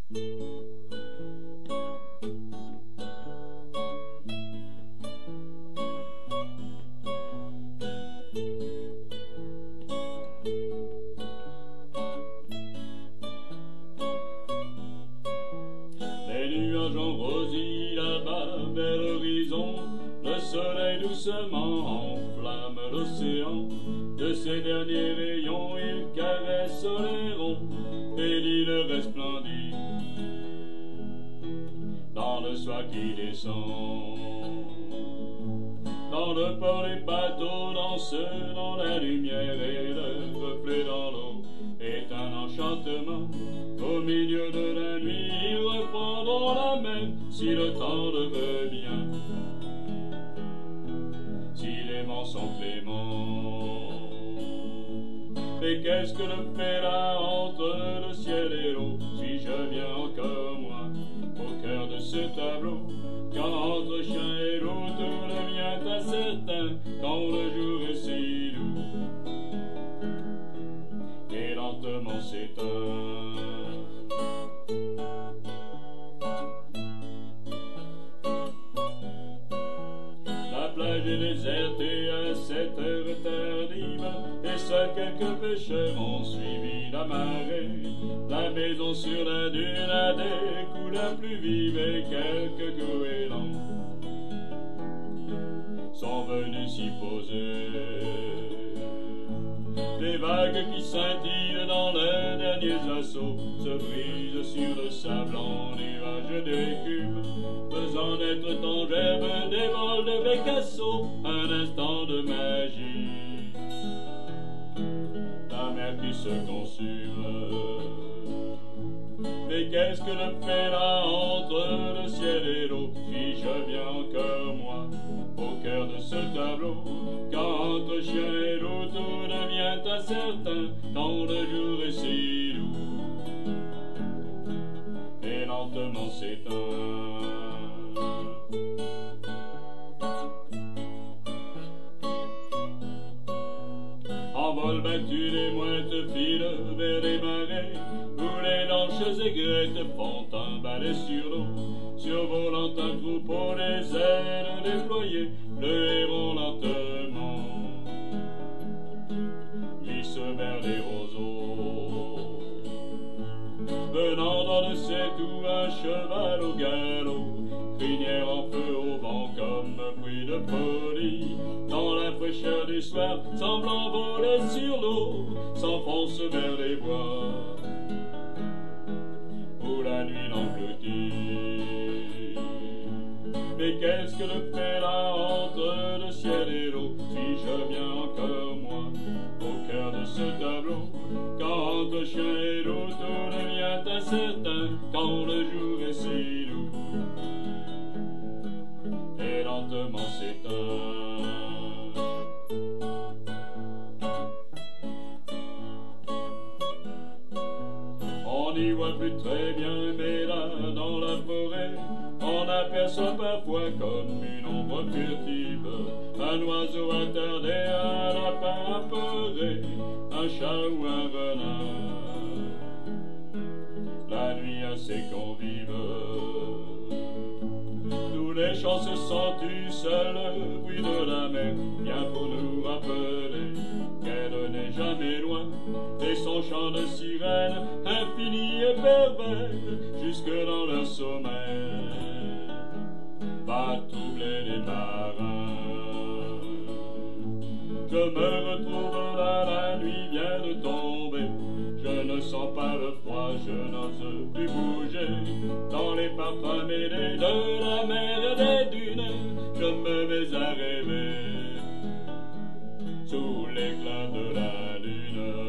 Les nuages ont rosi là-bas vers l'horizon, le soleil doucement enflamme l'océan. De ses derniers rayons il caresse l'airon et l'île resplendit dans le soir qui descend. Dans le port les bateaux dansent dans la lumière et le reflet dans l'eau est un enchantement. Au milieu de la nuit ils reprendront la mer si le temps le veut bien, si les vents sont cléments. Mais qu'est-ce que le fait là entre le ciel et l'eau? Si je viens encore moi au cœur de ce tableau, quand entre chien et loup tout devient incertain, quand le jour est si doux et lentement s'éteint. La plage est déserte et à cette heure tardive, et seuls quelques pêcheurs ont suivi la marée. La maison sur la dune a des couleurs plus vives et quelques goélands sont venus s'y poser. Les vagues qui scintillent dans leurs derniers assauts se brisent sur le sable en nuages d'écume, faisant naître en gerbe des vols de bécasseaux, un instant de magie, la mer qui se consume. Mais qu'est-ce que le fait là entre le ciel et l'eau? Si je viens encore moi au cœur de ce tableau, quand entre chien et loup tout devient incertain, quand le jour est si doux et lentement s'éteint. En vol battu les mouettes filent vers les marais, où les lanches aigrettes font un balai sur l'eau, survolant un troupeau les ailes déployées, le héron lentement glisse vers les roseaux. Venant dans le tout un cheval au galop, crinière en feu au vent comme bruit de folie, dans la fraîcheur du soir semblant voler sur l'eau, s'enfonce vers les bois où la nuit l'engloutit. Mais qu'est-ce que le fait là entre le ciel et l'eau? Si je viens encore moi au cœur de ce tableau, quand entre chien et loup tout devient incertain, quand le jour est si doux et lentement s'éteint. On n'y voit plus très bien, mais là dans la forêt on aperçoit parfois comme une ombre furtive un oiseau attardé, un lapin apeuré, un chat ou un renard, la nuit assez convive. Tous les chants se sentent seuls, le bruit de la mer vient pour nous rappeler qu'elle n'est jamais loin, et son chant de sirène infini et pervers jusque dans leur sommeil va troubler les marins. Je me retrouve là, la nuit vient de tomber, je ne sens pas le froid, je n'ose plus bouger. Dans les parfums mêlés de la mer et des dunes, je me mets à rêver sous l'éclat de la lune.